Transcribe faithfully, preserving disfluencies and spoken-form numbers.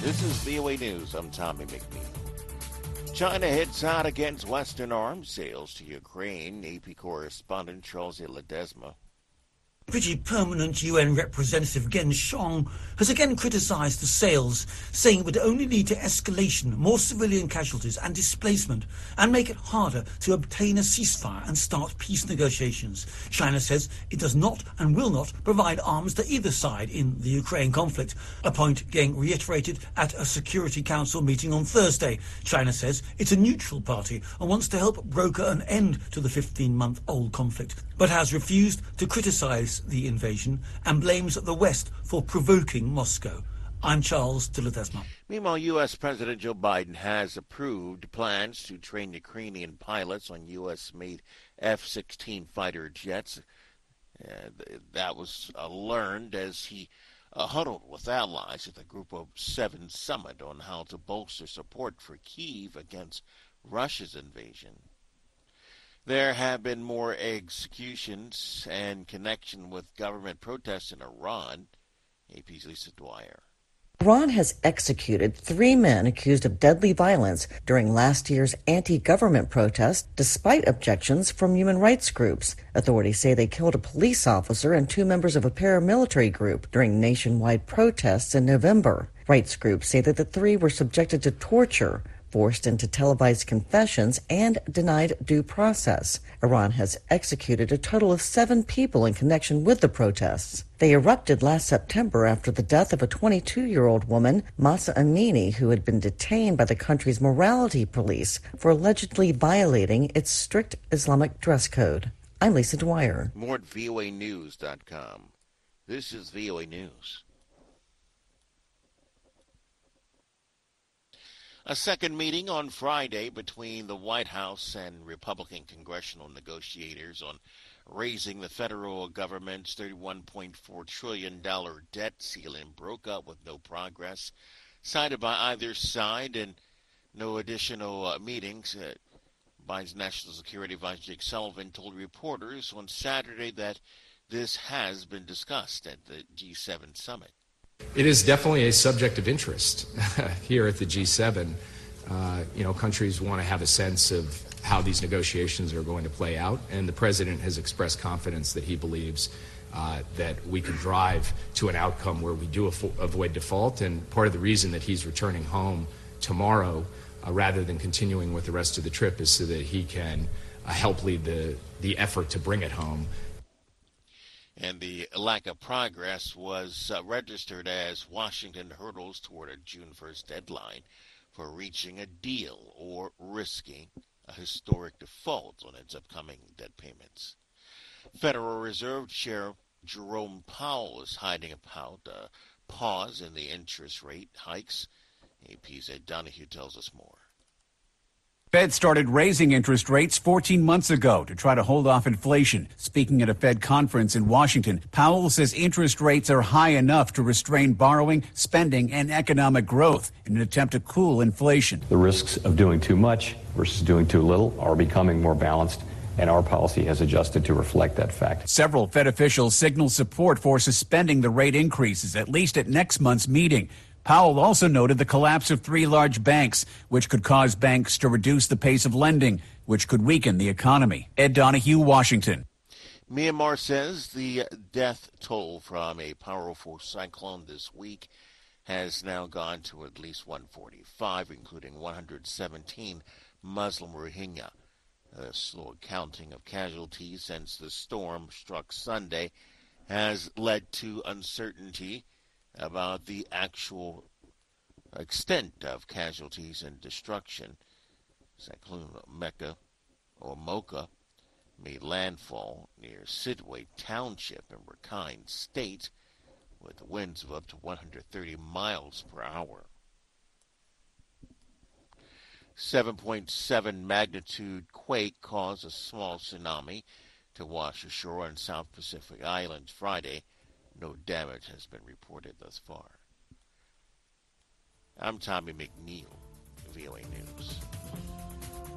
This is V O A News. I'm Tommy McNeil. China hits out against Western arms sales to Ukraine. A P correspondent Charles Ledesma. Deputy Permanent U N Representative Gen Shong has again criticised the sales, saying it would only lead to escalation, more civilian casualties and displacement, and make it harder to obtain a ceasefire and start peace negotiations. China says it does not and will not provide arms to either side in the Ukraine conflict, a point Geng reiterated at a Security Council meeting on Thursday. China says it's a neutral party and wants to help broker an end to the fifteen-month-old conflict, but has refused to criticise the invasion and blames the West for provoking Moscow. I'm Charles de Ledesma. Meanwhile, U S. President Joe Biden has approved plans to train Ukrainian pilots on U S-made F sixteen fighter jets. Uh, that was uh, learned as he uh, huddled with allies at the Group of Seven summit on how to bolster support for Kyiv against Russia's invasion. There have been more executions in connection with government protests in Iran. A P's Lisa Dwyer. Iran has executed three men accused of deadly violence during last year's anti-government protest, despite objections from human rights groups. Authorities say they killed a police officer and two members of a paramilitary group during nationwide protests in November. Rights groups say that the three were subjected to torture, forced into televised confessions, and denied due process. Iran has executed a total of seven people in connection with the protests. They erupted last September after the death of a twenty-two-year-old woman, Mahsa Amini, who had been detained by the country's morality police for allegedly violating its strict Islamic dress code. I'm Lisa Dwyer. More at V O A news dot com. This is V O A News. A second meeting on Friday between the White House and Republican congressional negotiators on raising the federal government's thirty-one point four trillion dollars debt ceiling broke up with no progress cited by either side and no additional uh, meetings. Uh, Biden's National Security Advisor Jake Sullivan told reporters on Saturday that this has been discussed at the G seven summit. It is definitely a subject of interest here at the G seven. Uh, you know, countries want to have a sense of how these negotiations are going to play out, and the president has expressed confidence that he believes uh, that we can drive to an outcome where we do avo- avoid default. And part of the reason that he's returning home tomorrow, uh, rather than continuing with the rest of the trip, is so that he can uh, help lead the, the effort to bring it home. And the lack of progress was uh, registered as Washington hurdles toward a June first deadline for reaching a deal or risking a historic default on its upcoming debt payments. Federal Reserve Chair Jerome Powell is hiding about a pause in the interest rate hikes. A P's Ed Donahue tells us more. Fed started raising interest rates fourteen months ago to try to hold off inflation. Speaking at a Fed conference in Washington, Powell says interest rates are high enough to restrain borrowing, spending, and economic growth in an attempt to cool inflation. The risks of doing too much versus doing too little are becoming more balanced, and our policy has adjusted to reflect that fact. Several Fed officials signal support for suspending the rate increases, at least at next month's meeting. Powell also noted the collapse of three large banks, which could cause banks to reduce the pace of lending, which could weaken the economy. Ed Donahue, Washington. Myanmar says the death toll from a powerful cyclone this week has now gone to at least one hundred forty-five, including one hundred seventeen Muslim Rohingya. A slow counting of casualties since the storm struck Sunday has led to uncertainty about the actual extent of casualties and destruction. Cyclone Mecca, or Mocha, made landfall near Sidway Township in Rakhine State with winds of up to one hundred thirty miles per hour. seven point seven magnitude quake caused a small tsunami to wash ashore on South Pacific Islands Friday. No damage has been reported thus far. I'm Tommy McNeil, V O A News.